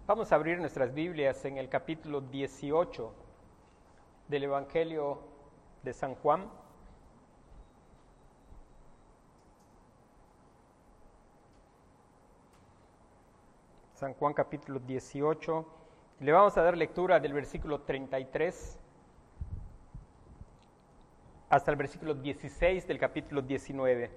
Vamos a abrir nuestras Biblias en el capítulo 18 del Evangelio de San Juan. San Juan capítulo 18. Le vamos a dar lectura del versículo 33 hasta el versículo 16 del capítulo 19.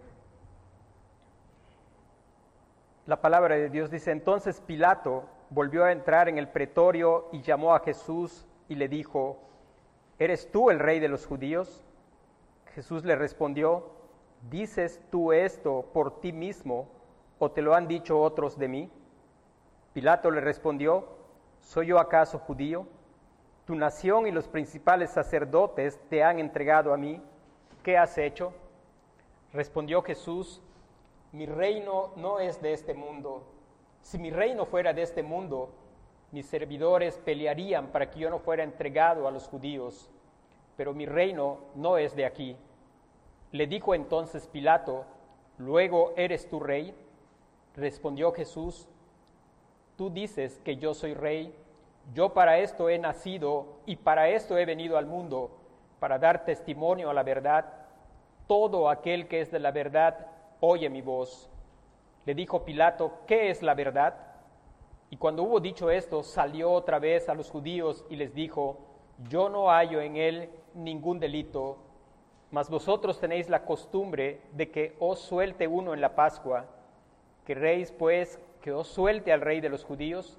La palabra de Dios dice: entonces Pilato volvió a entrar en el pretorio y llamó a Jesús y le dijo: ¿eres tú el rey de los judíos? Jesús le respondió: ¿dices tú esto por ti mismo o te lo han dicho otros de mí? Pilato le respondió: ¿soy yo acaso judío? Tu nación y los principales sacerdotes te han entregado a mí. ¿Qué has hecho? Respondió Jesús: mi reino no es de este mundo. Si mi reino fuera de este mundo, mis servidores pelearían para que yo no fuera entregado a los judíos, pero mi reino no es de aquí. Le dijo entonces Pilato: ¿luego eres tú rey? Respondió Jesús: tú dices que yo soy rey. Yo para esto he nacido y para esto he venido al mundo, para dar testimonio a la verdad. Todo aquel que es de la verdad oye mi voz. Le dijo Pilato: ¿qué es la verdad? Y cuando hubo dicho esto, salió otra vez a los judíos y les dijo: yo no hallo en él ningún delito, mas vosotros tenéis la costumbre de que os suelte uno en la Pascua. ¿Queréis pues que os suelte al rey de los judíos?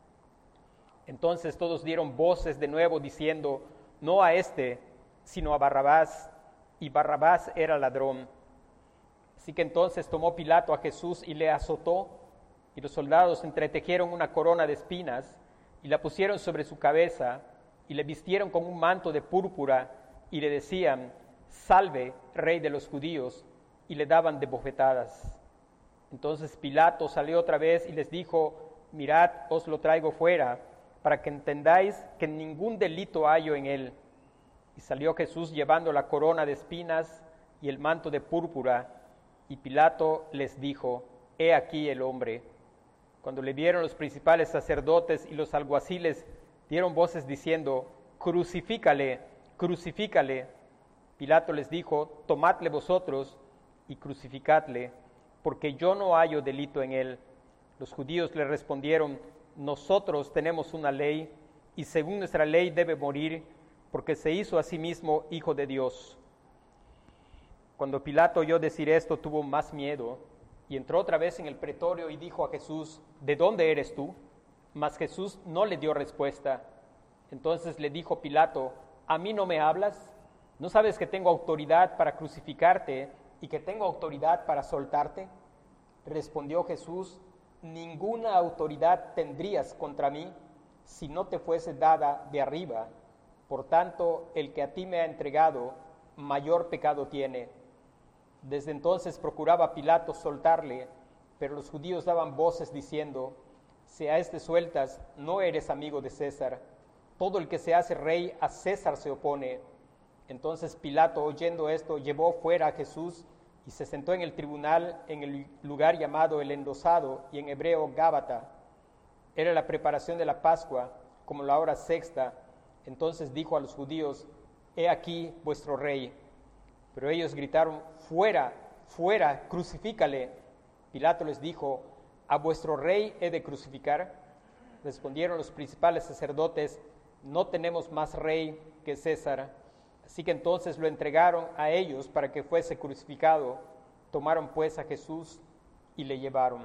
Entonces todos dieron voces de nuevo diciendo: no a este, sino a Barrabás. Y Barrabás era ladrón. Así que entonces tomó Pilato a Jesús y le azotó, y los soldados entretejieron una corona de espinas y la pusieron sobre su cabeza y le vistieron con un manto de púrpura y le decían: salve, rey de los judíos, y le daban de bofetadas. Entonces Pilato salió otra vez y les dijo: mirad, os lo traigo fuera, para que entendáis que ningún delito hallo en él. Y salió Jesús llevando la corona de espinas y el manto de púrpura, y Pilato les dijo: he aquí el hombre. Cuando le vieron los principales sacerdotes y los alguaciles, dieron voces diciendo: crucifícale, crucifícale. Pilato les dijo: tomadle vosotros y crucificadle, porque yo no hallo delito en él. Los judíos le respondieron: nosotros tenemos una ley, y según nuestra ley debe morir, porque se hizo a sí mismo hijo de Dios. Cuando Pilato oyó decir esto, tuvo más miedo, y entró otra vez en el pretorio y dijo a Jesús: ¿de dónde eres tú? Mas Jesús no le dio respuesta. Entonces le dijo Pilato: ¿a mí no me hablas? ¿No sabes que tengo autoridad para crucificarte y que tengo autoridad para soltarte? Respondió Jesús: ninguna autoridad tendrías contra mí si no te fuese dada de arriba. Por tanto, el que a ti me ha entregado, mayor pecado tiene. Desde entonces procuraba Pilato soltarle, pero los judíos daban voces diciendo: si a este sueltas, no eres amigo de César. Todo el que se hace rey a César se opone. Entonces Pilato, oyendo esto, llevó fuera a Jesús y se sentó en el tribunal en el lugar llamado el Endosado, y en hebreo Gábata. Era la preparación de la Pascua, como la hora sexta. Entonces dijo a los judíos: he aquí vuestro rey. Pero ellos gritaron: fuera, fuera, crucifícale. Pilato les dijo: ¿a vuestro rey he de crucificar? Respondieron los principales sacerdotes: no tenemos más rey que César. Así que entonces lo entregaron a ellos para que fuese crucificado. Tomaron pues a Jesús y le llevaron.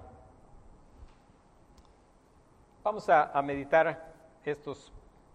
Vamos a meditar estos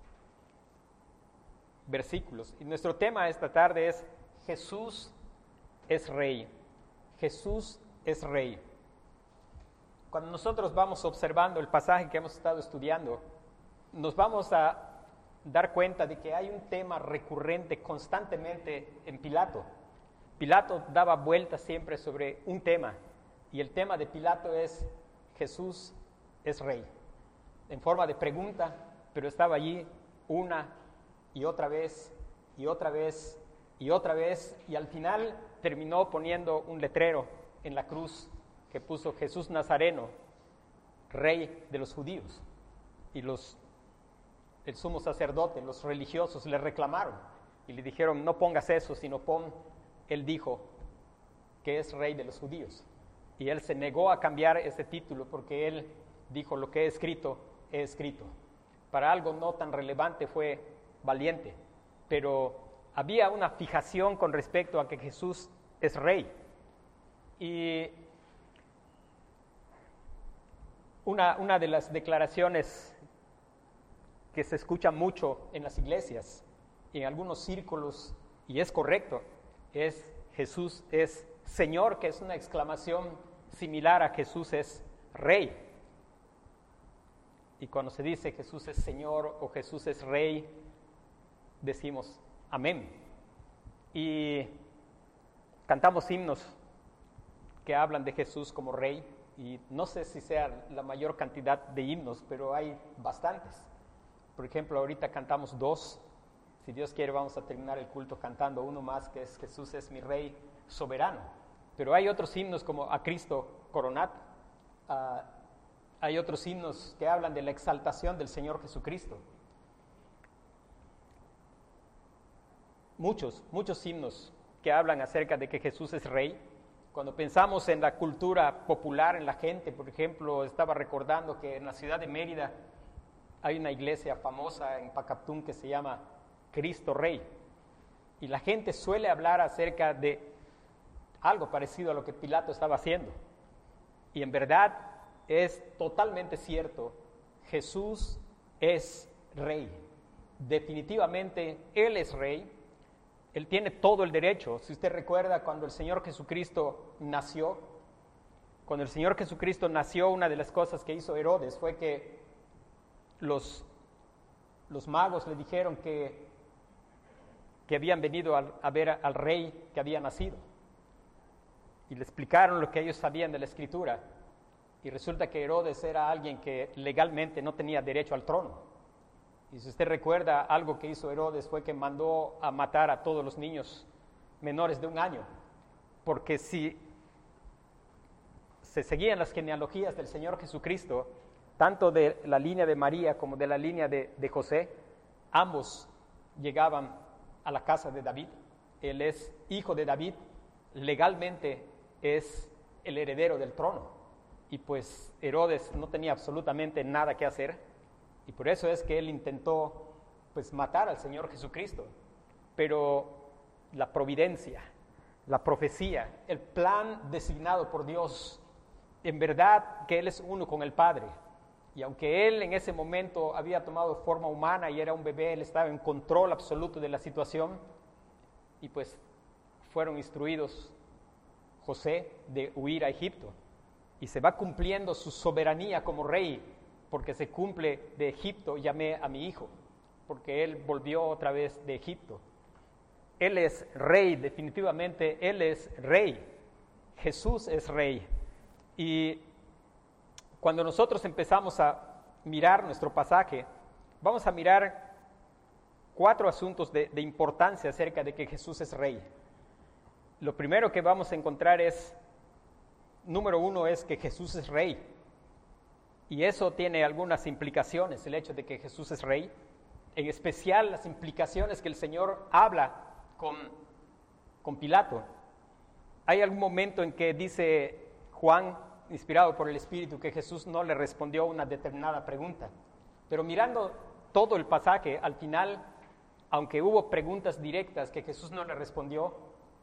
versículos. Y nuestro tema esta tarde es: Jesús es rey. Jesús es rey. Cuando nosotros vamos observando el pasaje que hemos estado estudiando, nos vamos a dar cuenta de que hay un tema recurrente constantemente en Pilato. Pilato daba vueltas siempre sobre un tema, y el tema de Pilato es: Jesús es rey. En forma de pregunta, pero estaba allí una y otra vez, y otra vez, y otra vez, y al final terminó poniendo un letrero en la cruz que puso: Jesús Nazareno, rey de los judíos. y el sumo sacerdote, los religiosos le reclamaron y le dijeron, no pongas eso, sino él dijo que es rey de los judíos. Y él se negó a cambiar ese título porque él dijo, lo que he escrito, he escrito. Para algo no tan relevante fue valiente, pero había una fijación con respecto a que Jesús es rey. Y una de las declaraciones que se escucha mucho en las iglesias y en algunos círculos, y es correcto, es Jesús es Señor, que es una exclamación similar a Jesús es Rey. Y cuando se dice Jesús es Señor o Jesús es Rey, decimos amén. Y cantamos himnos que hablan de Jesús como Rey, y no sé si sea la mayor cantidad de himnos, pero hay bastantes. Por ejemplo, ahorita cantamos 2. Si Dios quiere, vamos a terminar el culto cantando uno más, que es Jesús es mi Rey soberano. Pero hay otros himnos como A Cristo coronad. Hay otros himnos que hablan de la exaltación del Señor Jesucristo. Muchos himnos que hablan acerca de que Jesús es Rey. Cuando pensamos en la cultura popular, en la gente, por ejemplo, estaba recordando que en la ciudad de Mérida hay una iglesia famosa en Pacaptún que se llama Cristo Rey. Y la gente suele hablar acerca de algo parecido a lo que Pilato estaba haciendo. Y en verdad es totalmente cierto. Jesús es Rey. Definitivamente Él es Rey. Él tiene todo el derecho. Si usted recuerda, cuando el Señor Jesucristo nació, una de las cosas que hizo Herodes fue que los magos le dijeron que habían venido a ver al rey que había nacido. Y le explicaron lo que ellos sabían de la Escritura. Y resulta que Herodes era alguien que legalmente no tenía derecho al trono. Y si usted recuerda, algo que hizo Herodes fue que mandó a matar a todos los niños menores de 1 año, porque si se seguían las genealogías del Señor Jesucristo, tanto de la línea de María como de la línea de José, ambos llegaban a la casa de David. Él es hijo de David, legalmente es el heredero del trono, y pues Herodes no tenía absolutamente nada que hacer. Y por eso es que él intentó pues matar al Señor Jesucristo. Pero la providencia, la profecía, el plan designado por Dios, en verdad que Él es uno con el Padre. Y aunque Él en ese momento había tomado forma humana y era un bebé, Él estaba en control absoluto de la situación. Y pues fueron instruidos José de huir a Egipto. Y se va cumpliendo su soberanía como rey, porque se cumple de Egipto, llamé a mi hijo, porque él volvió otra vez de Egipto. Él es rey, definitivamente, Él es rey. Jesús es rey. Y cuando nosotros empezamos a mirar nuestro pasaje, vamos a mirar 4 asuntos de importancia acerca de que Jesús es rey. Lo primero que vamos a encontrar es, número 1, es que Jesús es rey. Y eso tiene algunas implicaciones, el hecho de que Jesús es rey, en especial las implicaciones que el Señor habla con Pilato. Hay algún momento en que dice Juan, inspirado por el Espíritu, que Jesús no le respondió una determinada pregunta. Pero mirando todo el pasaje, al final, aunque hubo preguntas directas que Jesús no le respondió,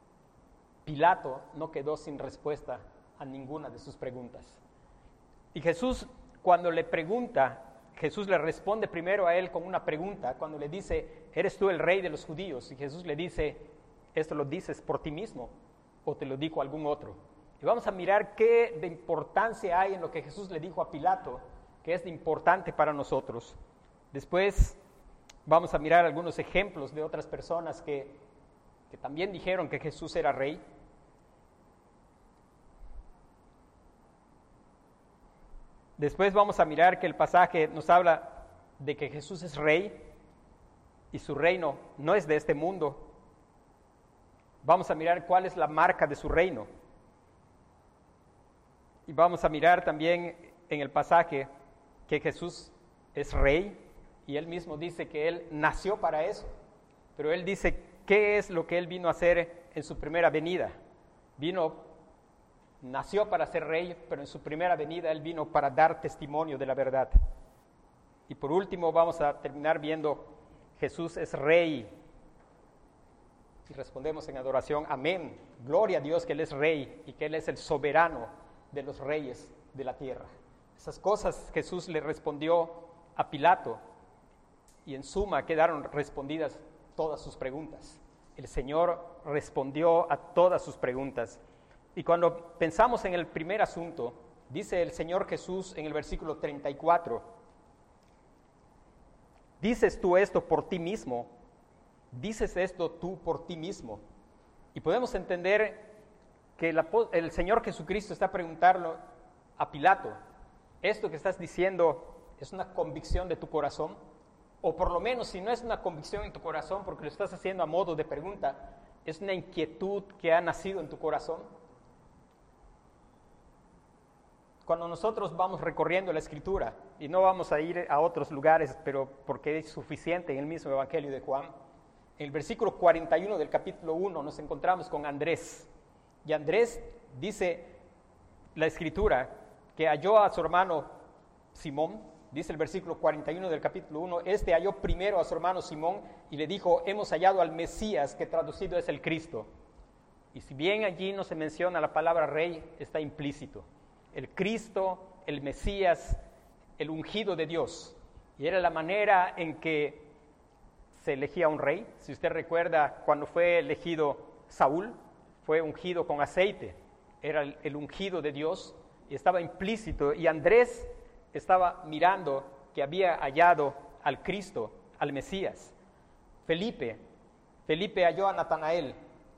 Pilato no quedó sin respuesta a ninguna de sus preguntas. Y Jesús, cuando le pregunta, Jesús le responde primero a él con una pregunta, cuando le dice, ¿eres tú el rey de los judíos? Y Jesús le dice, ¿esto lo dices por ti mismo o te lo dijo algún otro? Y vamos a mirar qué de importancia hay en lo que Jesús le dijo a Pilato, que es de importante para nosotros. Después vamos a mirar algunos ejemplos de otras personas que también dijeron que Jesús era rey. Después vamos a mirar que el pasaje nos habla de que Jesús es rey y su reino no es de este mundo. Vamos a mirar cuál es la marca de su reino. Y vamos a mirar también en el pasaje que Jesús es rey, y él mismo dice que él nació para eso. Pero él dice, ¿qué es lo que él vino a hacer en su primera venida? Nació para ser rey, pero en su primera venida él vino para dar testimonio de la verdad. Y por último vamos a terminar viendo, Jesús es rey. Y respondemos en adoración, amén. Gloria a Dios que Él es rey y que Él es el soberano de los reyes de la tierra. Esas cosas Jesús le respondió a Pilato y en suma quedaron respondidas todas sus preguntas. El Señor respondió a todas sus preguntas. Y cuando pensamos en el primer asunto, dice el Señor Jesús en el versículo 34, ¿dices tú esto por ti mismo? ¿Dices esto tú por ti mismo? Y podemos entender que el Señor Jesucristo está preguntando a Pilato, ¿esto que estás diciendo es una convicción de tu corazón? O por lo menos, si no es una convicción en tu corazón, porque lo estás haciendo a modo de pregunta, ¿es una inquietud que ha nacido en tu corazón? Cuando nosotros vamos recorriendo la Escritura, y no vamos a ir a otros lugares, pero porque es suficiente en el mismo Evangelio de Juan, en el versículo 41 del capítulo 1 nos encontramos con Andrés. Y Andrés dice la Escritura que halló a su hermano Simón, dice el versículo 41 del capítulo 1, este halló primero a su hermano Simón y le dijo, hemos hallado al Mesías, que traducido es el Cristo. Y si bien allí no se menciona la palabra rey, está implícito. El Cristo, el Mesías, el ungido de Dios. Y era la manera en que se elegía un rey. Si usted recuerda, cuando fue elegido Saúl, fue ungido con aceite. Era el ungido de Dios y estaba implícito. Y Andrés estaba mirando que había hallado al Cristo, al Mesías. Felipe halló a Natanael.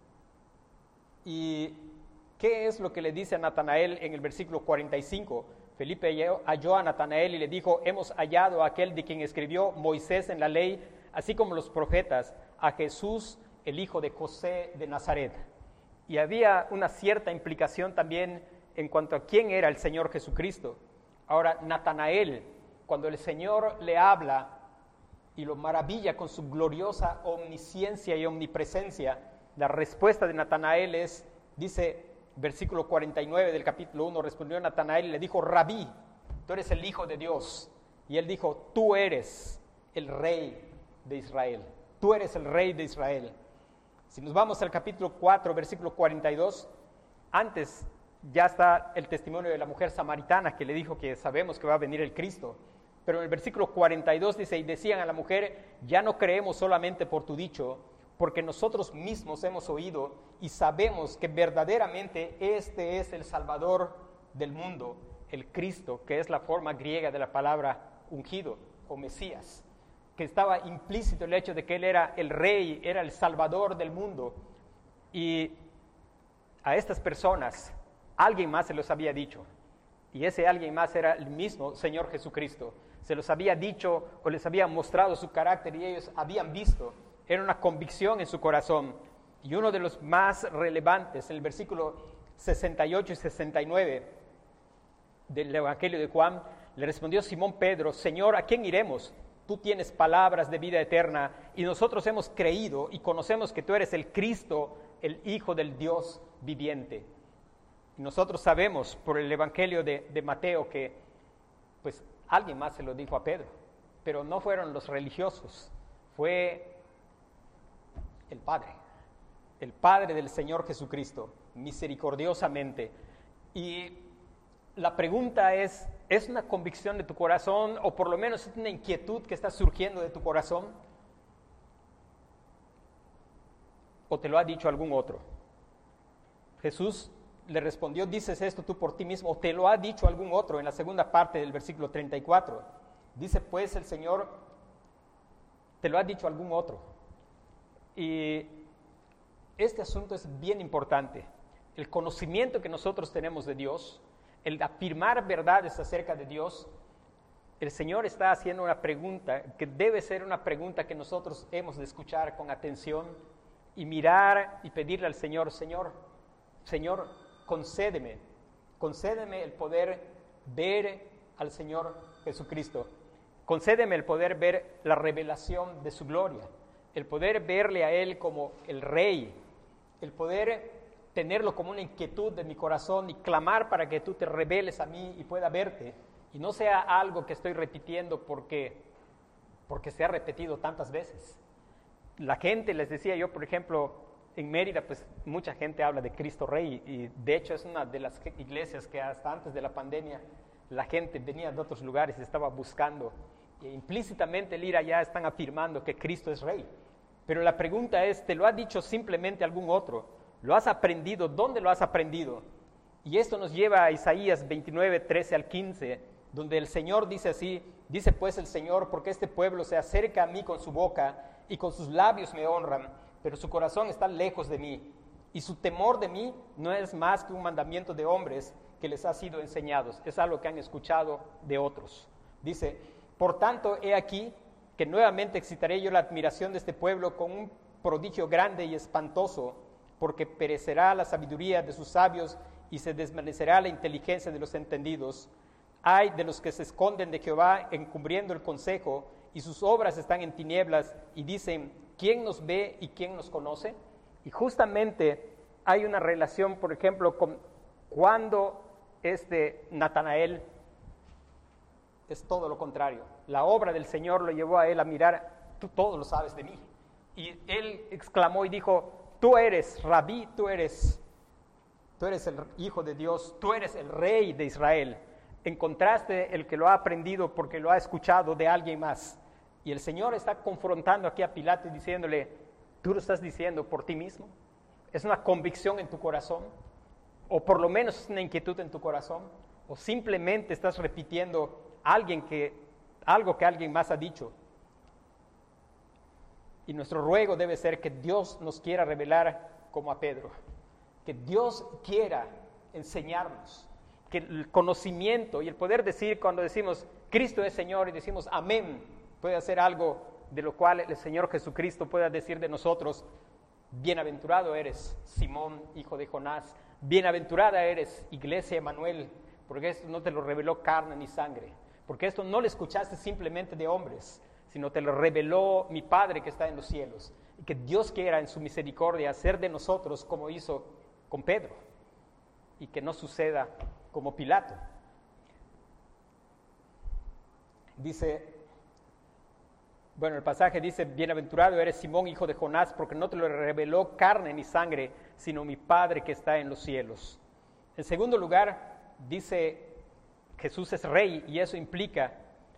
¿Y qué es lo que le dice a Natanael en el versículo 45? Felipe halló a Natanael y le dijo, hemos hallado a aquel de quien escribió Moisés en la ley, así como los profetas, a Jesús, el hijo de José de Nazaret. Y había una cierta implicación también en cuanto a quién era el Señor Jesucristo. Ahora, Natanael, cuando el Señor le habla y lo maravilla con su gloriosa omnisciencia y omnipresencia, la respuesta de Natanael es, dice, versículo 49 del capítulo 1, respondió Natanael y le dijo, Rabí, tú eres el Hijo de Dios. Y él dijo, tú eres el Rey de Israel. Tú eres el Rey de Israel. Si nos vamos al capítulo 4, versículo 42, antes ya está el testimonio de la mujer samaritana que le dijo que sabemos que va a venir el Cristo. Pero en el versículo 42 dice, y decían a la mujer, ya no creemos solamente por tu dicho, porque nosotros mismos hemos oído y sabemos que verdaderamente este es el Salvador del mundo, el Cristo, que es la forma griega de la palabra ungido o Mesías, que estaba implícito el hecho de que Él era el Rey, era el Salvador del mundo. Y a estas personas alguien más se los había dicho, y ese alguien más era el mismo Señor Jesucristo. Se los había dicho o les había mostrado su carácter y ellos habían visto. Era una convicción en su corazón. Y uno de los más relevantes, en el versículo 68 y 69 del Evangelio de Juan, le respondió Simón Pedro, Señor, ¿a quién iremos? Tú tienes palabras de vida eterna y nosotros hemos creído y conocemos que tú eres el Cristo, el Hijo del Dios viviente. Y nosotros sabemos por el Evangelio de Mateo que pues alguien más se lo dijo a Pedro, pero no fueron los religiosos, fue el Padre del Señor Jesucristo, misericordiosamente. Y la pregunta es una convicción de tu corazón o por lo menos es una inquietud que está surgiendo de tu corazón? ¿O te lo ha dicho algún otro? Jesús le respondió, ¿dices esto tú por ti mismo? ¿O te lo ha dicho algún otro? En la segunda parte del versículo 34. Dice pues el Señor, ¿te lo ha dicho algún otro? Y este asunto es bien importante. El conocimiento que nosotros tenemos de Dios, el afirmar verdades acerca de Dios, el Señor está haciendo una pregunta que debe ser una pregunta que nosotros hemos de escuchar con atención y mirar y pedirle al Señor, Señor, concédeme el poder ver al Señor Jesucristo. Concédeme el poder ver la revelación de su gloria, el poder verle a Él como el Rey, el poder tenerlo como una inquietud de mi corazón y clamar para que tú te reveles a mí y pueda verte, y no sea algo que estoy repitiendo porque se ha repetido tantas veces. La gente, les decía yo, por ejemplo, en Mérida, pues mucha gente habla de Cristo Rey, y de hecho es una de las iglesias que hasta antes de la pandemia la gente venía de otros lugares y estaba buscando, e implícitamente el ir allá están afirmando que Cristo es Rey. Pero la pregunta es, ¿te lo ha dicho simplemente algún otro? ¿Lo has aprendido? ¿Dónde lo has aprendido? Y esto nos lleva a Isaías 29, 13 al 15, donde el Señor dice así: dice pues el Señor, porque este pueblo se acerca a mí con su boca y con sus labios me honran, pero su corazón está lejos de mí, y su temor de mí no es más que un mandamiento de hombres que les ha sido enseñados. Es algo que han escuchado de otros. Dice: por tanto, he aquí que nuevamente excitaré yo la admiración de este pueblo con un prodigio grande y espantoso, porque perecerá la sabiduría de sus sabios y se desvanecerá la inteligencia de los entendidos. Ay de los que se esconden de Jehová encubriendo el consejo, y sus obras están en tinieblas, y dicen: ¿quién nos ve y quién nos conoce? Y justamente hay una relación, por ejemplo, con cuando Natanael es todo lo contrario. La obra del Señor lo llevó a él a mirar: tú todo lo sabes de mí. Y él exclamó y dijo: tú eres Rabí, tú eres el Hijo de Dios, tú eres el Rey de Israel. Encontraste el que lo ha aprendido porque lo ha escuchado de alguien más. Y el Señor está confrontando aquí a Pilato y diciéndole: ¿tú lo estás diciendo por ti mismo? ¿Es una convicción en tu corazón? ¿O por lo menos es una inquietud en tu corazón? ¿O simplemente estás repitiendo algo que alguien más ha dicho? Y nuestro ruego debe ser que Dios nos quiera revelar como a Pedro, que Dios quiera enseñarnos, que el conocimiento y el poder decir, cuando decimos Cristo es Señor y decimos amén, puede ser algo de lo cual el Señor Jesucristo pueda decir de nosotros: bienaventurado eres, Simón, hijo de Jonás, bienaventurada eres, Iglesia Emanuel, porque esto no te lo reveló carne ni sangre, porque esto no lo escuchaste simplemente de hombres, sino te lo reveló mi Padre que está en los cielos. Y que Dios quiera en su misericordia hacer de nosotros como hizo con Pedro, y que no suceda como Pilato. Dice, bueno, el pasaje dice: bienaventurado eres, Simón, hijo de Jonás, porque no te lo reveló carne ni sangre, sino mi Padre que está en los cielos. En segundo lugar, dice: Jesús es Rey, y eso implica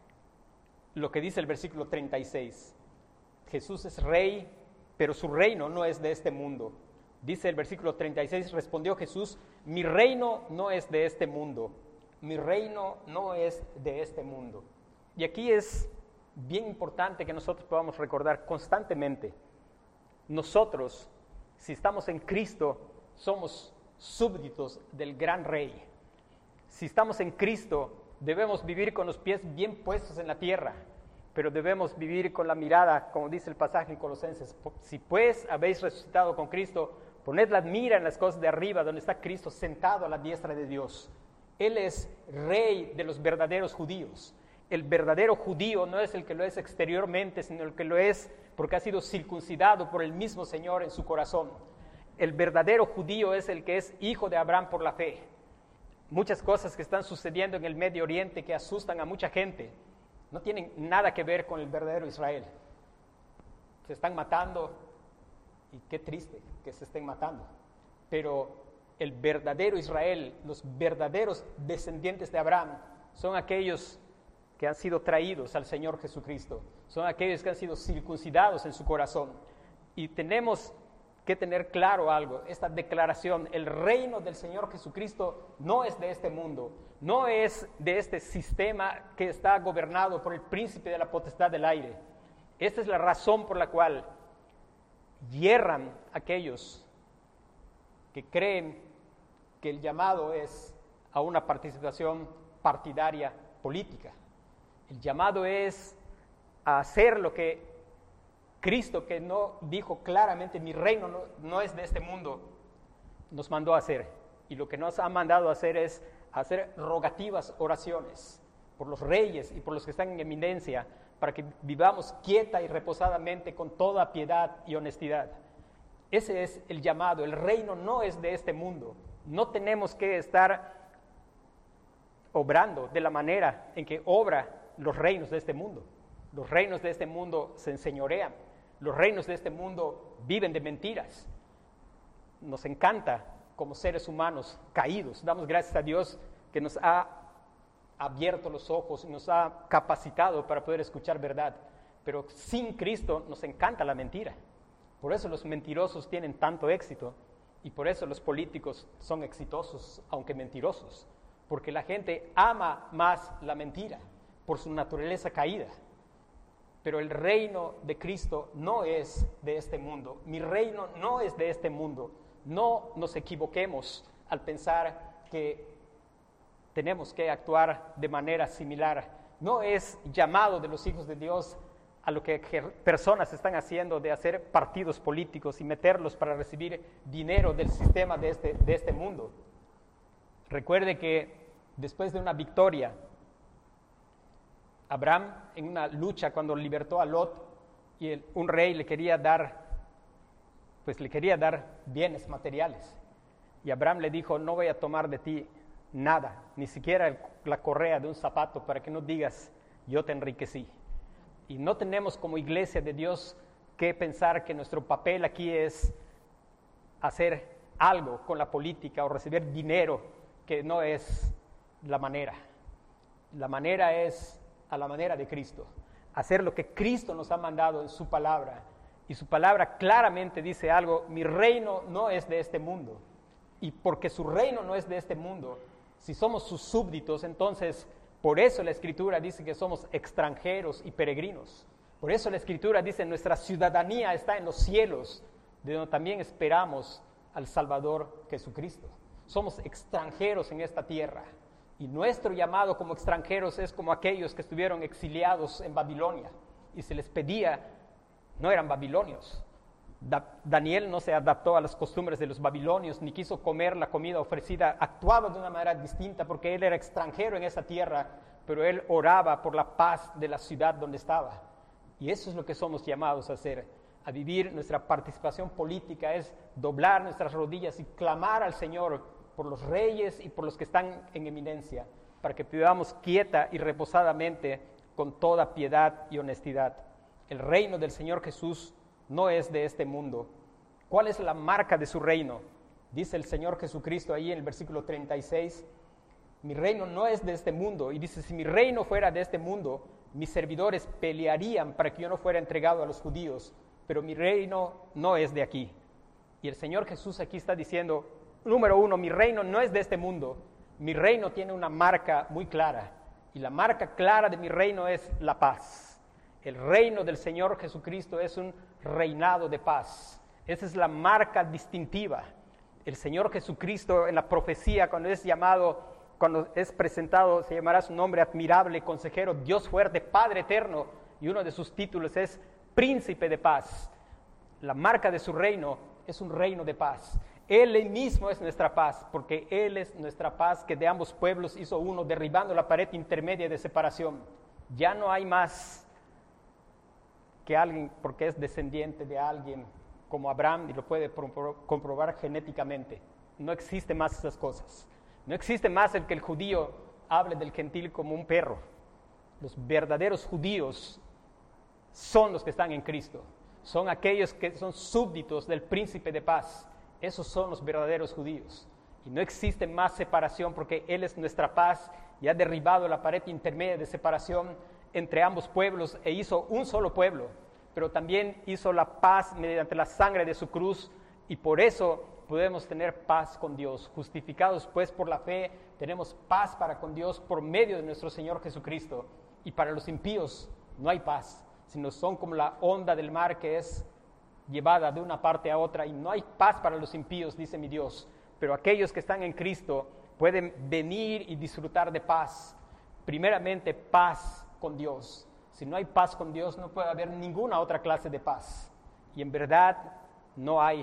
lo que dice el versículo 36. Jesús es Rey, pero su reino no es de este mundo. Dice el versículo 36, respondió Jesús: mi reino no es de este mundo, mi reino no es de este mundo. Y aquí es bien importante que nosotros podamos recordar constantemente: nosotros, si estamos en Cristo, somos súbditos del gran Rey. Si estamos en Cristo, debemos vivir con los pies bien puestos en la tierra, pero debemos vivir con la mirada, como dice el pasaje en Colosenses: si pues habéis resucitado con Cristo, poned la mira en las cosas de arriba, donde está Cristo sentado a la diestra de Dios. Él es Rey de los verdaderos judíos. El verdadero judío no es el que lo es exteriormente, sino el que lo es porque ha sido circuncidado por el mismo Señor en su corazón. El verdadero judío es el que es hijo de Abraham por la fe. Muchas cosas que están sucediendo en el Medio Oriente que asustan a mucha gente no tienen nada que ver con el verdadero Israel. Se están matando, y qué triste que se estén matando. Pero el verdadero Israel, los verdaderos descendientes de Abraham, son aquellos que han sido traídos al Señor Jesucristo, son aquellos que han sido circuncidados en su corazón. Y tenemos que tener claro algo, esta declaración: el reino del Señor Jesucristo no es de este mundo, no es de este sistema que está gobernado por el príncipe de la potestad del aire. Esta es la razón por la cual hierran aquellos que creen que el llamado es a una participación partidaria política. El llamado es a hacer lo que Cristo, que no dijo claramente mi reino no es de este mundo, nos mandó a hacer. Y lo que nos ha mandado a hacer es hacer rogativas oraciones por los reyes y por los que están en eminencia, para que vivamos quieta y reposadamente con toda piedad y honestidad. Ese es el llamado. El reino no es de este mundo. No tenemos que estar obrando de la manera en que obra los reinos de este mundo. Los reinos de este mundo se enseñorean. Los reinos de este mundo viven de mentiras. Nos encanta como seres humanos caídos. Damos gracias a Dios que nos ha abierto los ojos y nos ha capacitado para poder escuchar verdad. Pero sin Cristo nos encanta la mentira. Por eso los mentirosos tienen tanto éxito y por eso los políticos son exitosos, aunque mentirosos. Porque la gente ama más la mentira por su naturaleza caída. Pero el reino de Cristo no es de este mundo. Mi reino no es de este mundo. No nos equivoquemos al pensar que tenemos que actuar de manera similar. No es llamado de los hijos de Dios a lo que personas están haciendo de hacer partidos políticos y meterlos para recibir dinero del sistema de este mundo. Recuerde que después de una victoria, Abraham en una lucha cuando libertó a Lot y un rey le quería dar bienes materiales. Y Abraham le dijo, no voy a tomar de ti nada, ni siquiera la correa de un zapato para que no digas, yo te enriquecí. Y no tenemos como iglesia de Dios que pensar que nuestro papel aquí es hacer algo con la política o recibir dinero, que no es la manera. La manera es a la manera de Cristo. Hacer lo que Cristo nos ha mandado en su palabra. Y su palabra claramente dice algo, mi reino no es de este mundo. Y porque su reino no es de este mundo, si somos sus súbditos, entonces por eso la Escritura dice que somos extranjeros y peregrinos. Por eso la Escritura dice nuestra ciudadanía está en los cielos, de donde también esperamos al Salvador Jesucristo. Somos extranjeros en esta tierra. Y nuestro llamado como extranjeros es como aquellos que estuvieron exiliados en Babilonia y se les pedía, no eran babilonios. Daniel no se adaptó a las costumbres de los babilonios ni quiso comer la comida ofrecida, actuaba de una manera distinta porque él era extranjero en esa tierra, pero él oraba por la paz de la ciudad donde estaba. Y eso es lo que somos llamados a hacer, a vivir. Nuestra participación política es doblar nuestras rodillas y clamar al Señor por los reyes y por los que están en eminencia, para que vivamos quieta y reposadamente con toda piedad y honestidad. El reino del Señor Jesús no es de este mundo. ¿Cuál es la marca de su reino? Dice el Señor Jesucristo ahí en el versículo 36, mi reino no es de este mundo. Y dice, si mi reino fuera de este mundo, mis servidores pelearían para que yo no fuera entregado a los judíos, pero mi reino no es de aquí. Y el Señor Jesús aquí está diciendo, número uno, mi reino no es de este mundo. Mi reino tiene una marca muy clara. Y la marca clara de mi reino es la paz. El reino del Señor Jesucristo es un reinado de paz. Esa es la marca distintiva. El Señor Jesucristo en la profecía, cuando es presentado, se llamará su nombre admirable, consejero, Dios fuerte, Padre eterno, y uno de sus títulos es Príncipe de paz. La marca de su reino es un reino de paz. Él mismo es nuestra paz, porque Él es nuestra paz que de ambos pueblos hizo uno, derribando la pared intermedia de separación. Ya no hay más que alguien, porque es descendiente de alguien como Abraham, y lo puede comprobar genéticamente. No existe más esas cosas. No existe más el que el judío hable del gentil como un perro. Los verdaderos judíos son los que están en Cristo. Son aquellos que son súbditos del príncipe de paz. Esos son los verdaderos judíos. Y no existe más separación porque Él es nuestra paz y ha derribado la pared intermedia de separación entre ambos pueblos e hizo un solo pueblo, pero también hizo la paz mediante la sangre de su cruz, y por eso podemos tener paz con Dios. Justificados pues por la fe, tenemos paz para con Dios por medio de nuestro Señor Jesucristo. Y para los impíos no hay paz, sino son como la onda del mar que es llevada de una parte a otra, y no hay paz para los impíos, dice mi Dios. Pero aquellos que están en Cristo pueden venir y disfrutar de paz. Primeramente, paz con Dios. Si no hay paz con Dios, no puede haber ninguna otra clase de paz. Y en verdad no hay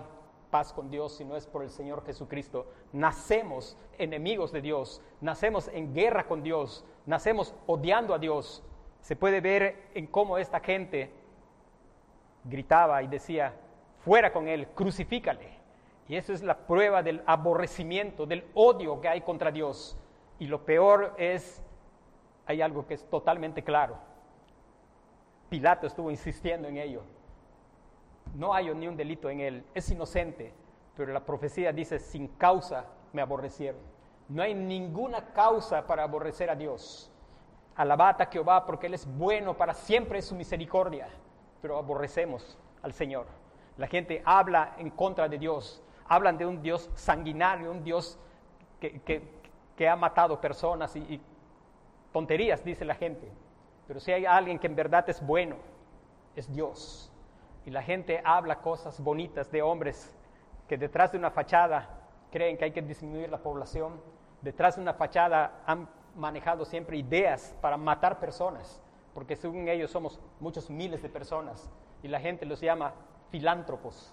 paz con Dios si no es por el Señor Jesucristo. Nacemos enemigos de Dios, nacemos en guerra con Dios, nacemos odiando a Dios. Se puede ver en cómo esta gente gritaba y decía, fuera con él, crucifícale. Y eso es la prueba del aborrecimiento, del odio que hay contra Dios. Y lo peor es, hay algo que es totalmente claro. Pilato estuvo insistiendo en ello. No hay ni un delito en él, es inocente, pero la profecía dice, sin causa me aborrecieron. No hay ninguna causa para aborrecer a Dios. Alabad a Jehová porque Él es bueno, para siempre es su misericordia, pero aborrecemos al Señor. La gente habla en contra de Dios, hablan de un Dios sanguinario, un Dios que ha matado personas y tonterías, dice la gente. Pero si hay alguien que en verdad es bueno, es Dios. Y la gente habla cosas bonitas de hombres que detrás de una fachada creen que hay que disminuir la población. Detrás de una fachada han manejado siempre ideas para matar personas, porque según ellos somos muchos miles de personas. Y la gente los llama filántropos.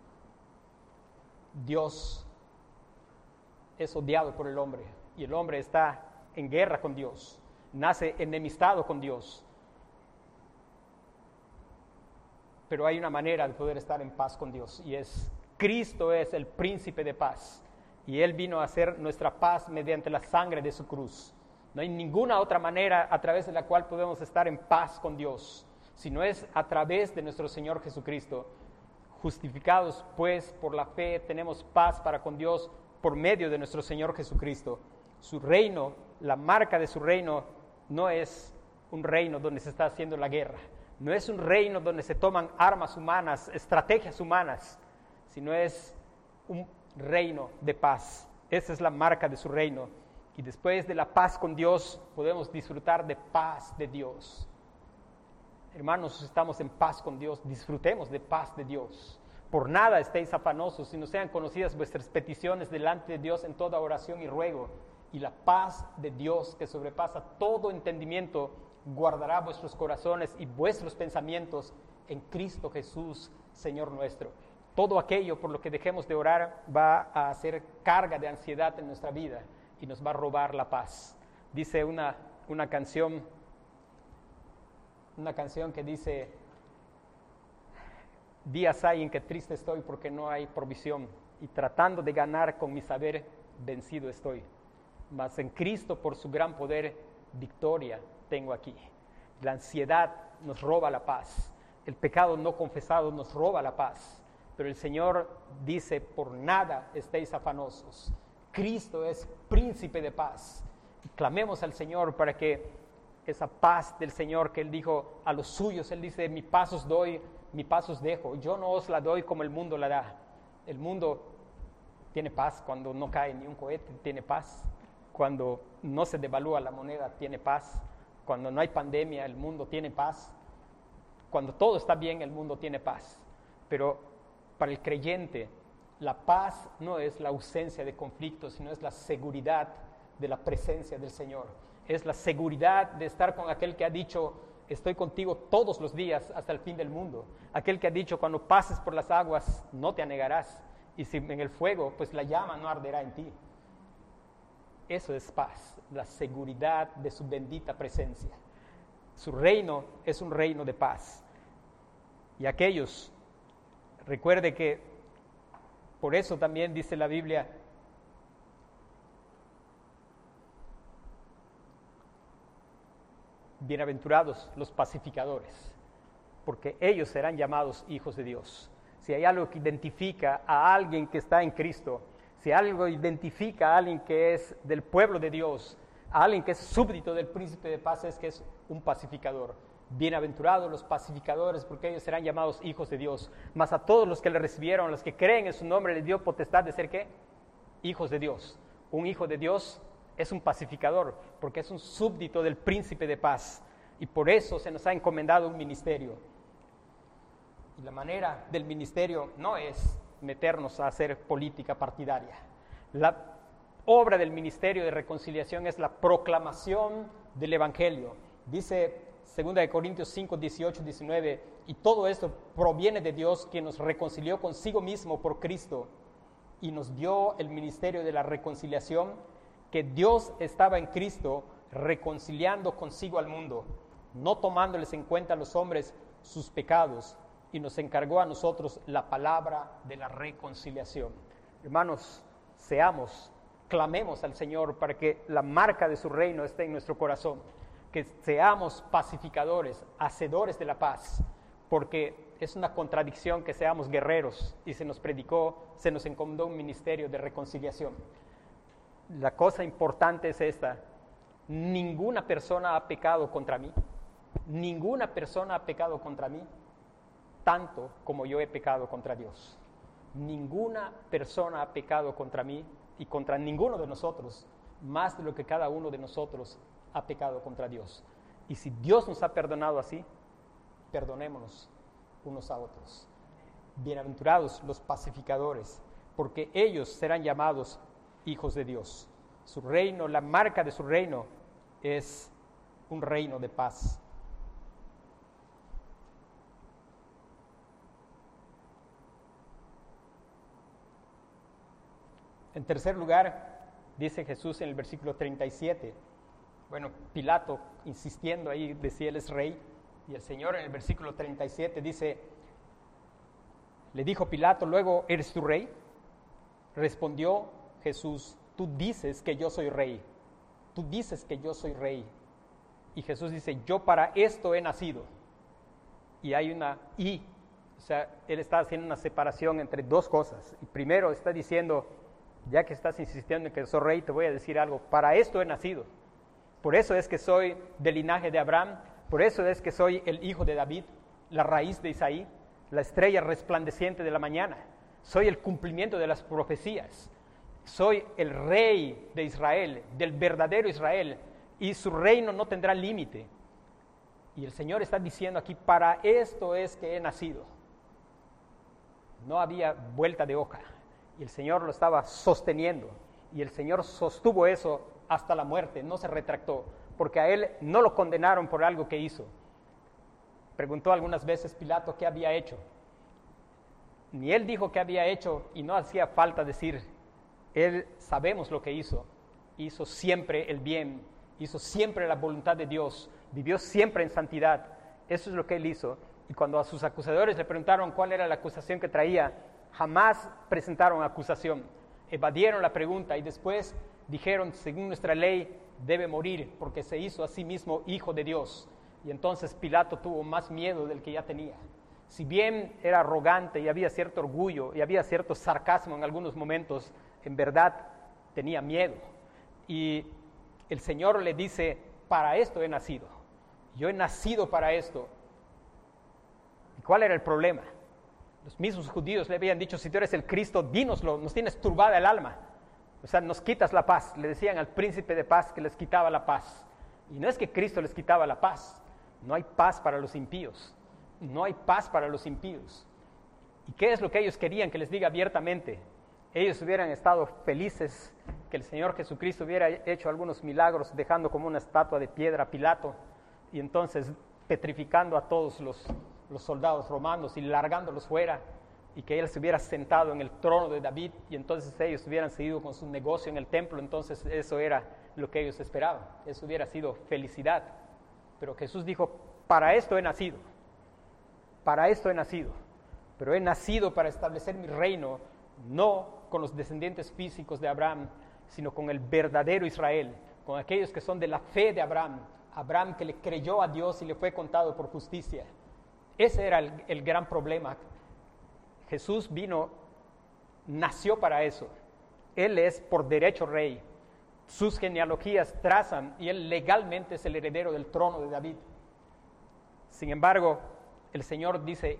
Dios es odiado por el hombre y el hombre está en guerra con Dios, nace enemistado con Dios. Pero hay una manera de poder estar en paz con Dios y es, Cristo es el príncipe de paz y Él vino a hacer nuestra paz mediante la sangre de su cruz. No hay ninguna otra manera a través de la cual podemos estar en paz con Dios, sino es a través de nuestro Señor Jesucristo. Justificados pues por la fe tenemos paz para con Dios por medio de nuestro Señor Jesucristo. Su reino, la marca de su reino no es un reino donde se está haciendo la guerra. No es un reino donde se toman armas humanas, estrategias humanas, sino es un reino de paz. Esa es la marca de su reino. Y después de la paz con Dios, podemos disfrutar de paz de Dios. Hermanos, estamos en paz con Dios, disfrutemos de paz de Dios. Por nada estéis afanosos, sino sean conocidas vuestras peticiones delante de Dios en toda oración y ruego. Y la paz de Dios, que sobrepasa todo entendimiento, guardará vuestros corazones y vuestros pensamientos en Cristo Jesús, Señor nuestro. Todo aquello por lo que dejemos de orar va a hacer carga de ansiedad en nuestra vida y nos va a robar la paz. Dice una canción que dice, días hay en que triste estoy porque no hay provisión y tratando de ganar con mi saber vencido estoy. Mas en Cristo por su gran poder victoria tengo aquí. La ansiedad nos roba la paz. El pecado no confesado nos roba la paz. Pero el Señor dice, por nada estéis afanosos. Cristo es príncipe de paz. Y clamemos al Señor para que esa paz del Señor que Él dijo a los suyos, Él dice, mi paz os doy, mi paz os dejo. Yo no os la doy como el mundo la da. El mundo tiene paz cuando no cae ni un cohete, tiene paz. Cuando no se devalúa la moneda, tiene paz. Cuando no hay pandemia, el mundo tiene paz. Cuando todo está bien, el mundo tiene paz. Pero para el creyente, la paz no es la ausencia de conflictos, sino es la seguridad de la presencia del Señor. Es la seguridad de estar con aquel que ha dicho, estoy contigo todos los días hasta el fin del mundo. Aquel que ha dicho, cuando pases por las aguas, no te anegarás. Y si en el fuego, pues la llama no arderá en ti. Eso es paz, la seguridad de su bendita presencia. Su reino es un reino de paz. Y aquellos, recuerde que por eso también dice la Biblia, bienaventurados los pacificadores, porque ellos serán llamados hijos de Dios. Si hay algo que identifica a alguien que está en Cristo, si algo identifica a alguien que es del pueblo de Dios, a alguien que es súbdito del príncipe de paz, es que es un pacificador. Bienaventurados los pacificadores, porque ellos serán llamados hijos de Dios. Mas a todos los que le recibieron, los que creen en su nombre, les dio potestad de ser ¿qué? Hijos de Dios. Un hijo de Dios es un pacificador, porque es un súbdito del príncipe de paz. Y por eso se nos ha encomendado un ministerio. Y la manera del ministerio no es meternos a hacer política partidaria. La obra del ministerio de reconciliación es la proclamación del Evangelio. Dice 2 Corintios 5, 18, 19, y todo esto proviene de Dios, quien nos reconcilió consigo mismo por Cristo y nos dio el ministerio de la reconciliación, que Dios estaba en Cristo reconciliando consigo al mundo, no tomándoles en cuenta a los hombres sus pecados, y nos encargó a nosotros la palabra de la reconciliación. Hermanos, clamemos al Señor para que la marca de su reino esté en nuestro corazón, que seamos pacificadores, hacedores de la paz, porque es una contradicción que seamos guerreros, y se nos encomendó un ministerio de reconciliación. La cosa importante es esta: ninguna persona ha pecado contra mí, ninguna persona ha pecado contra mí tanto como yo he pecado contra Dios. Ninguna persona ha pecado contra mí y contra ninguno de nosotros más de lo que cada uno de nosotros ha pecado contra Dios. Y si Dios nos ha perdonado así, perdonémonos unos a otros. Bienaventurados los pacificadores, porque ellos serán llamados hijos de Dios. Su reino, la marca de su reino es un reino de paz. En tercer lugar, dice Jesús en el versículo 37, Pilato insistiendo ahí, decía él es rey, y el Señor en el versículo 37 dice, le dijo Pilato, luego, ¿eres tú rey? Respondió Jesús, tú dices que yo soy rey, tú dices que yo soy rey. Y Jesús dice, yo para esto he nacido. Y hay él está haciendo una separación entre dos cosas. Y primero está diciendo, ya que estás insistiendo en que soy rey, te voy a decir algo, para esto he nacido. Por eso es que soy del linaje de Abraham, por eso es que soy el hijo de David, la raíz de Isaí, la estrella resplandeciente de la mañana. Soy el cumplimiento de las profecías. Soy el rey de Israel, del verdadero Israel, y su reino no tendrá límite. Y el Señor está diciendo aquí, para esto es que he nacido. No había vuelta de hoja. Y el Señor lo estaba sosteniendo, y el Señor sostuvo eso hasta la muerte, no se retractó, porque a él no lo condenaron por algo que hizo. Preguntó algunas veces Pilato qué había hecho. Ni él dijo qué había hecho, y no hacía falta decir, él sabemos lo que hizo siempre el bien, hizo siempre la voluntad de Dios, vivió siempre en santidad, eso es lo que él hizo. Y cuando a sus acusadores le preguntaron cuál era la acusación que traía, jamás presentaron acusación, evadieron la pregunta y después dijeron, según nuestra ley, debe morir porque se hizo a sí mismo hijo de Dios. Y entonces Pilato tuvo más miedo del que ya tenía. Si bien era arrogante y había cierto orgullo y había cierto sarcasmo en algunos momentos, en verdad tenía miedo. Y el Señor le dice, para esto he nacido. Yo he nacido para esto. ¿Y cuál era el problema? Los mismos judíos le habían dicho, si tú eres el Cristo, dínoslo, nos tienes turbada el alma. O sea, nos quitas la paz. Le decían al príncipe de paz que les quitaba la paz. Y no es que Cristo les quitaba la paz. No hay paz para los impíos. No hay paz para los impíos. ¿Y qué es lo que ellos querían que les diga abiertamente? Ellos hubieran estado felices que el Señor Jesucristo hubiera hecho algunos milagros, dejando como una estatua de piedra a Pilato, y entonces petrificando a todos los soldados romanos y largándolos fuera, y que él se hubiera sentado en el trono de David, y entonces ellos hubieran seguido con su negocio en el templo. Entonces eso era lo que ellos esperaban, eso hubiera sido felicidad. Pero Jesús dijo, para esto he nacido, pero he nacido para establecer mi reino, no con los descendientes físicos de Abraham, sino con el verdadero Israel, con aquellos que son de la fe de Abraham, Abraham que le creyó a Dios y le fue contado por justicia. Ese era el gran problema. Jesús nació para eso. Él es por derecho rey. Sus genealogías trazan y él legalmente es el heredero del trono de David. Sin embargo, el Señor dice,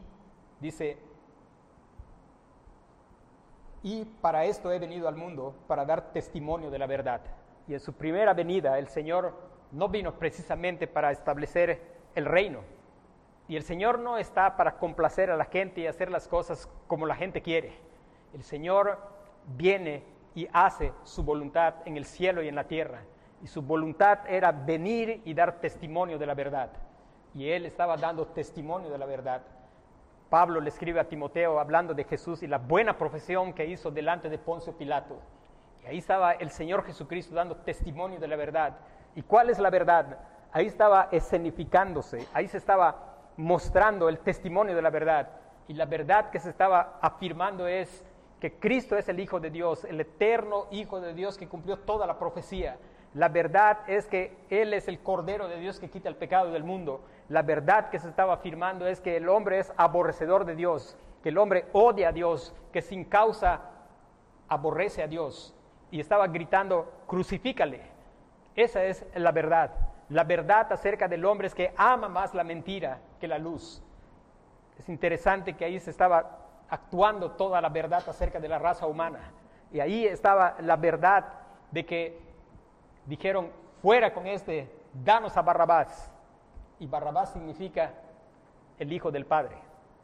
y para esto he venido al mundo, para dar testimonio de la verdad. Y en su primera venida, el Señor no vino precisamente para establecer el reino. Y el Señor no está para complacer a la gente y hacer las cosas como la gente quiere. El Señor viene y hace su voluntad en el cielo y en la tierra. y su voluntad era venir y dar testimonio de la verdad. Y él estaba dando testimonio de la verdad. Pablo le escribe a Timoteo hablando de Jesús y la buena profesión que hizo delante de Poncio Pilato. Y ahí estaba el Señor Jesucristo dando testimonio de la verdad. ¿Y cuál es la verdad? Ahí estaba escenificándose, ahí se estaba mostrando el testimonio de la verdad. Y la verdad que se estaba afirmando es que Cristo es el Hijo de Dios, el eterno Hijo de Dios que cumplió toda la profecía. La verdad es que Él es el Cordero de Dios que quita el pecado del mundo. La verdad que se estaba afirmando es que el hombre es aborrecedor de Dios, que el hombre odia a Dios, que sin causa aborrece a Dios. Y estaba gritando, crucifícale. Esa es la verdad. La verdad acerca del hombre es que ama más la mentira que la luz. Es interesante que ahí se estaba actuando toda la verdad acerca de la raza humana. Y ahí estaba la verdad de que dijeron, fuera con danos a Barrabás. Y Barrabás significa el Hijo del Padre.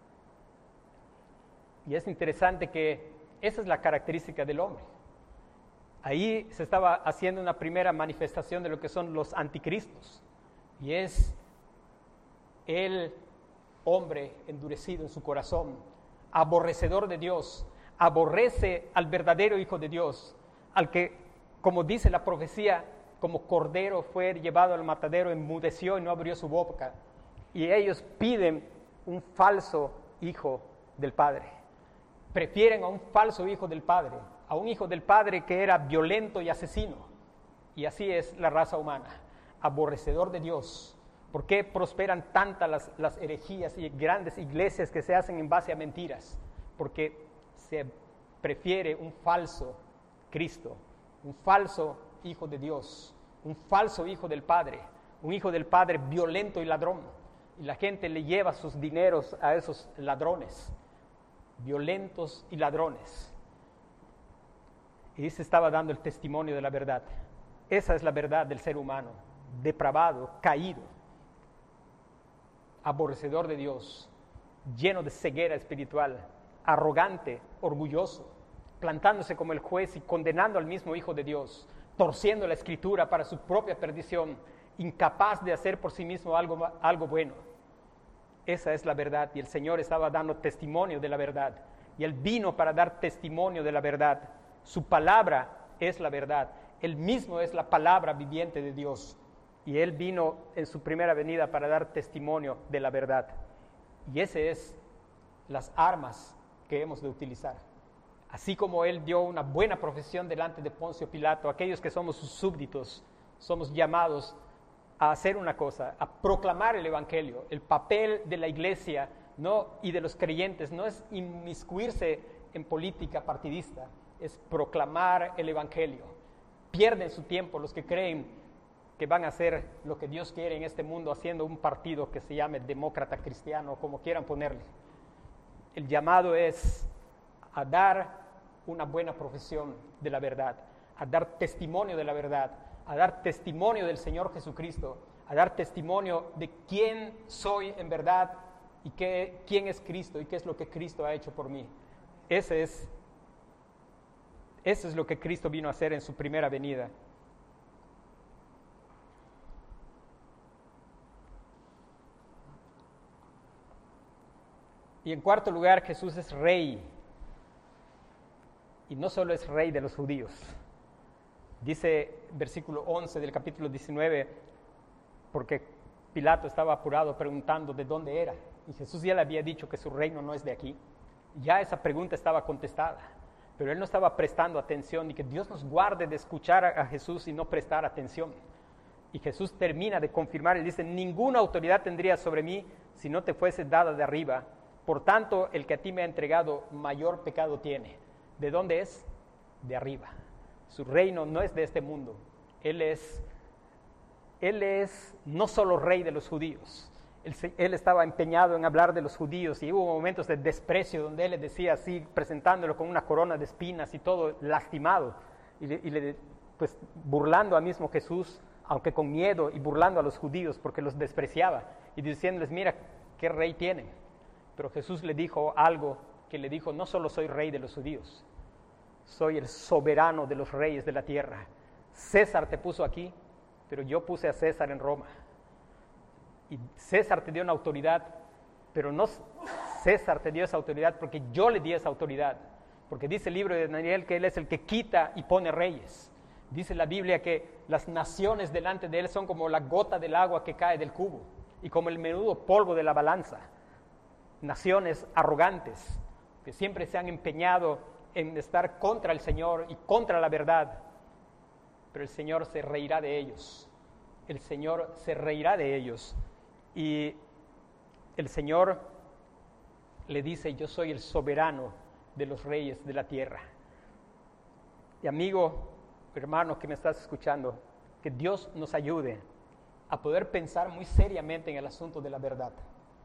Y es interesante que esa es la característica del hombre. Ahí se estaba haciendo una primera manifestación de lo que son los anticristos. Y es el hombre endurecido en su corazón, aborrecedor de Dios, aborrece al verdadero Hijo de Dios, al que, como dice la profecía, como cordero fue llevado al matadero, enmudeció y no abrió su boca. Y ellos piden un falso hijo del Padre. Prefieren a un falso hijo del Padre, a un hijo del Padre que era violento y asesino. Y así es la raza humana, aborrecedor de Dios. ¿Por qué prosperan tantas las herejías y grandes iglesias que se hacen en base a mentiras? Porque se prefiere un falso Cristo, un falso hijo de Dios, un falso hijo del Padre, un hijo del Padre violento y ladrón. Y la gente le lleva sus dineros a esos ladrones, violentos y ladrones. Y se estaba dando el testimonio de la verdad. Esa es la verdad del ser humano, depravado, caído, aborrecedor de Dios, lleno de ceguera espiritual, arrogante, orgulloso, plantándose como el juez y condenando al mismo Hijo de Dios, torciendo la Escritura para su propia perdición, incapaz de hacer por sí mismo algo bueno. Esa es la verdad, y el Señor estaba dando testimonio de la verdad, y Él vino para dar testimonio de la verdad. Su palabra es la verdad, Él mismo es la palabra viviente de Dios, y Él vino en su primera venida para dar testimonio de la verdad. Y esas es las armas que hemos de utilizar. Así como Él dio una buena profesión delante de Poncio Pilato, aquellos que somos sus súbditos, somos llamados a hacer una cosa, a proclamar el Evangelio. El papel de la iglesia y de los creyentes no es inmiscuirse en política partidista, es proclamar el Evangelio. Pierden su tiempo los que creen que van a hacer lo que Dios quiere en este mundo haciendo un partido que se llame demócrata cristiano, como quieran ponerle. El llamado es a dar una buena profesión de la verdad, a dar testimonio de la verdad, a dar testimonio del Señor Jesucristo, a dar testimonio de quién soy en verdad y quién es Cristo y qué es lo que Cristo ha hecho por mí. Eso es lo que Cristo vino a hacer en su primera venida. Y en cuarto lugar, Jesús es rey. Y no solo es rey de los judíos. Dice versículo 11 del capítulo 19, porque Pilato estaba apurado preguntando de dónde era. Y Jesús ya le había dicho que su reino no es de aquí. Ya esa pregunta estaba contestada. Pero él no estaba prestando atención, y que Dios nos guarde de escuchar a Jesús y no prestar atención. Y Jesús termina de confirmar, y dice, ninguna autoridad tendría sobre mí si no te fuese dada de arriba. Por tanto, el que a ti me ha entregado mayor pecado tiene. ¿De dónde es? De arriba. Su reino no es de este mundo. Él es no solo rey de los judíos. Él estaba empeñado en hablar de los judíos, y hubo momentos de desprecio donde él les decía así, presentándolo con una corona de espinas y todo lastimado, pues burlando a mismo Jesús, aunque con miedo, y burlando a los judíos porque los despreciaba y diciéndoles, mira qué rey tienen. Pero Jesús le dijo algo que le dijo, no solo soy rey de los judíos, soy el soberano de los reyes de la tierra. César te puso aquí, pero yo puse a César en Roma. Y César te dio una autoridad, pero no César te dio esa autoridad porque yo le di esa autoridad. Porque dice el libro de Daniel que él es el que quita y pone reyes. Dice la Biblia que las naciones delante de él son como la gota del agua que cae del cubo y como el menudo polvo de la balanza. Naciones arrogantes que siempre se han empeñado en estar contra el Señor y contra la verdad. Pero el Señor se reirá de ellos. El Señor se reirá de ellos. Y el Señor le dice: yo soy el soberano de los reyes de la tierra. Y amigo, hermano que me estás escuchando, que Dios nos ayude a poder pensar muy seriamente en el asunto de la verdad.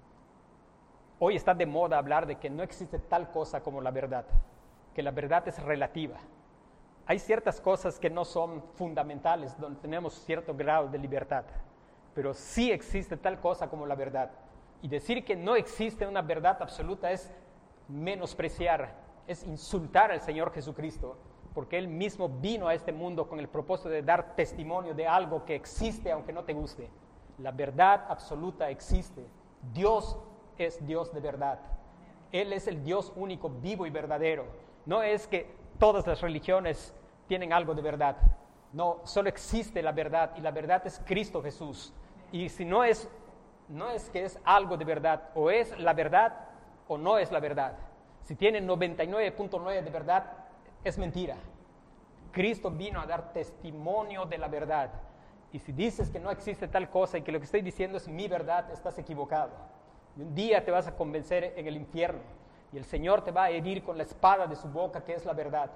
Hoy está de moda hablar de que no existe tal cosa como la verdad, que la verdad es relativa. Hay ciertas cosas que no son fundamentales, donde tenemos cierto grado de libertad, pero sí existe tal cosa como la verdad. Y decir que no existe una verdad absoluta es menospreciar, es insultar al Señor Jesucristo, porque Él mismo vino a este mundo con el propósito de dar testimonio de algo que existe aunque no te guste. La verdad absoluta existe. Dios es Dios de verdad. Él es el Dios único, vivo y verdadero. No es que todas las religiones tienen algo de verdad. No, solo existe la verdad y la verdad es Cristo Jesús. Y si no es que es algo de verdad, o es la verdad o no es la verdad. Si tiene 99.9 de verdad, es mentira. Cristo vino a dar testimonio de la verdad. Y si dices que no existe tal cosa y que lo que estoy diciendo es mi verdad, estás equivocado. Y un día te vas a convencer en el infierno y el Señor te va a herir con la espada de su boca, que es la verdad.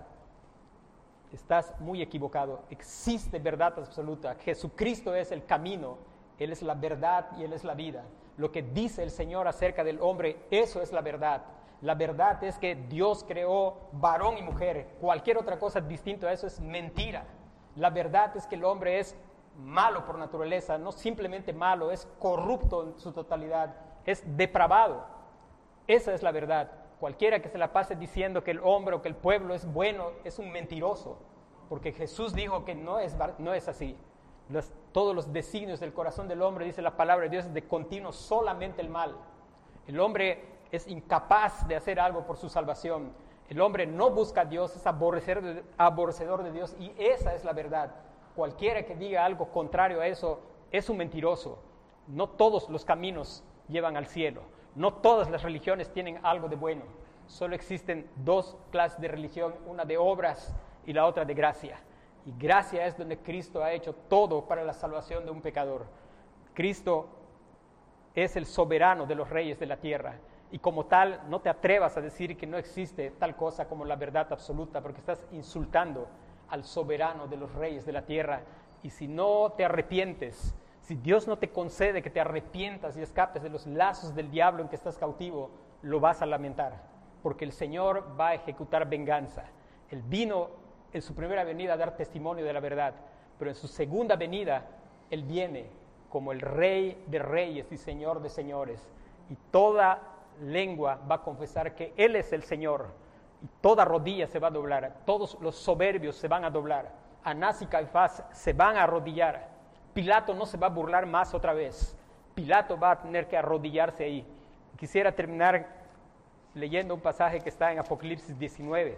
Estás muy equivocado. Existe verdad absoluta. Jesucristo es el camino, Él es la verdad y Él es la vida. Lo que dice el Señor acerca del hombre, eso es la verdad. La verdad es que Dios creó varón y mujer. Cualquier otra cosa distinta a eso es mentira. La verdad es que el hombre es malo por naturaleza, no simplemente malo, es corrupto en su totalidad, es depravado. Esa es la verdad. Cualquiera que se la pase diciendo que el hombre o que el pueblo es bueno es un mentiroso, porque Jesús dijo que no es así. Todos los designios del corazón del hombre, dice la palabra de Dios, es de continuo solamente el mal. El hombre es incapaz de hacer algo por su salvación. El hombre no busca a Dios, es aborrecedor de Dios, y esa es la verdad. Cualquiera que diga algo contrario a eso es un mentiroso. No todos los caminos llevan al cielo. No todas las religiones tienen algo de bueno. Solo existen dos clases de religión, una de obras y la otra de gracia. Y gracia es donde Cristo ha hecho todo para la salvación de un pecador. Cristo es el soberano de los reyes de la tierra. Y como tal, no te atrevas a decir que no existe tal cosa como la verdad absoluta, porque estás insultando al soberano de los reyes de la tierra. Y si no te arrepientes, si Dios no te concede que te arrepientas y escapes de los lazos del diablo en que estás cautivo, lo vas a lamentar, porque el Señor va a ejecutar venganza. Él vino en su primera venida a dar testimonio de la verdad, pero en su segunda venida, Él viene como el Rey de reyes y Señor de señores. Y toda lengua va a confesar que Él es el Señor, y toda rodilla se va a doblar, todos los soberbios se van a doblar, Anás y Caifás se van a arrodillar. Pilato no se va a burlar más otra vez. Pilato va a tener que arrodillarse ahí. Quisiera terminar leyendo un pasaje que está en Apocalipsis 19.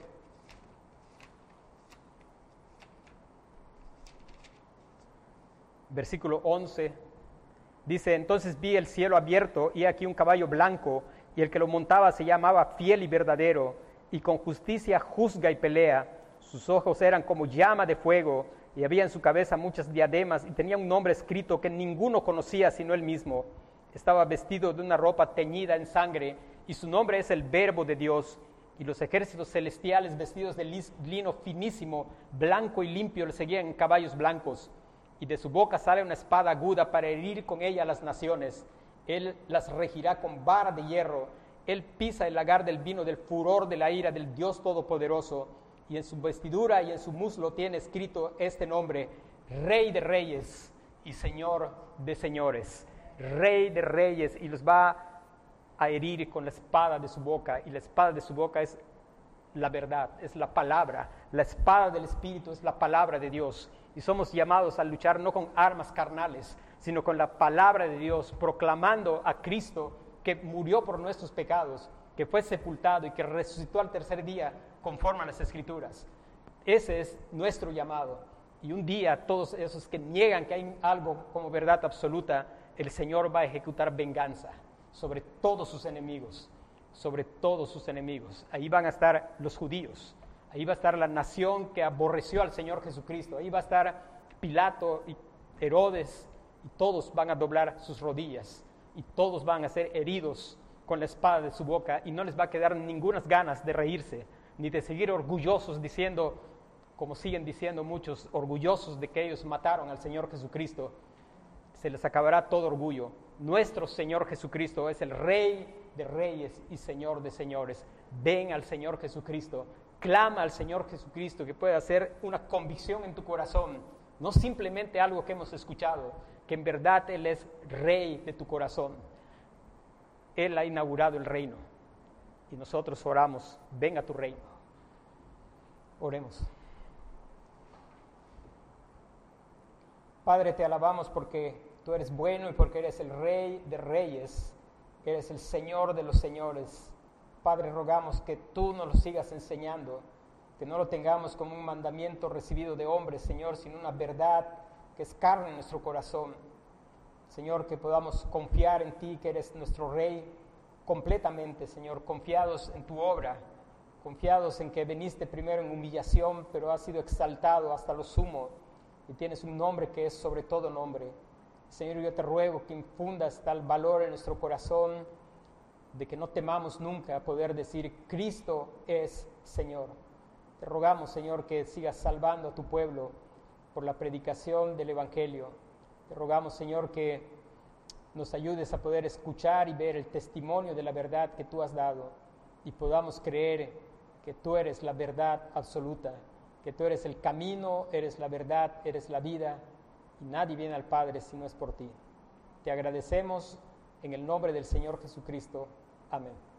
Versículo 11. Dice: entonces vi el cielo abierto y aquí un caballo blanco, y el que lo montaba se llamaba Fiel y Verdadero, y con justicia juzga y pelea. Sus ojos eran como llama de fuego, y había en su cabeza muchas diademas, y tenía un nombre escrito que ninguno conocía sino él mismo. Estaba vestido de una ropa teñida en sangre, y su nombre es el Verbo de Dios. Y los ejércitos celestiales, vestidos de lino finísimo, blanco y limpio, le seguían en caballos blancos. Y de su boca sale una espada aguda para herir con ella a las naciones. Él las regirá con vara de hierro. Él pisa el lagar del vino del furor de la ira del Dios Todopoderoso. Y en su vestidura y en su muslo tiene escrito este nombre: Rey de Reyes y Señor de Señores. Rey de Reyes, y los va a herir con la espada de su boca. Y la espada de su boca es la verdad, es la palabra. La espada del Espíritu es la palabra de Dios. y somos llamados a luchar no con armas carnales, sino con la palabra de Dios, proclamando a Cristo que murió por nuestros pecados, que fue sepultado y que resucitó al tercer día conforme a las Escrituras. Ese es nuestro llamado. Y un día todos esos que niegan que hay algo como verdad absoluta, el Señor va a ejecutar venganza sobre todos sus enemigos, sobre todos sus enemigos. Ahí van a estar los judíos, ahí va a estar la nación que aborreció al Señor Jesucristo, ahí va a estar Pilato y Herodes, y todos van a doblar sus rodillas, y todos van a ser heridos con la espada de su boca, y no les va a quedar ninguna ganas de reírse, ni de seguir orgullosos diciendo, como siguen diciendo muchos, orgullosos de que ellos mataron al Señor Jesucristo. Se les acabará todo orgullo. Nuestro Señor Jesucristo es el Rey de reyes y Señor de señores. Ven al Señor Jesucristo, clama al Señor Jesucristo, que pueda hacer una convicción en tu corazón, no simplemente algo que hemos escuchado, que en verdad Él es Rey de tu corazón. Él ha inaugurado el reino y nosotros oramos, ven a tu reino. Oremos. Padre, te alabamos porque tú eres bueno y porque eres el Rey de reyes, eres el Señor de los señores. Padre, rogamos que tú nos lo sigas enseñando, que no lo tengamos como un mandamiento recibido de hombres, Señor, sino una verdad que es carne en nuestro corazón. Señor, que podamos confiar en ti, que eres nuestro Rey completamente, Señor, confiados en tu obra, confiados en que viniste primero en humillación, pero has sido exaltado hasta lo sumo y tienes un nombre que es sobre todo nombre. Señor, yo te ruego que infundas tal valor en nuestro corazón de que no temamos nunca poder decir Cristo es Señor. Te rogamos, Señor, que sigas salvando a tu pueblo por la predicación del Evangelio. Te rogamos, Señor, que nos ayudes a poder escuchar y ver el testimonio de la verdad que tú has dado y podamos creer que tú eres la verdad absoluta, que tú eres el camino, eres la verdad, eres la vida y nadie viene al Padre si no es por ti. Te agradecemos en el nombre del Señor Jesucristo. Amén.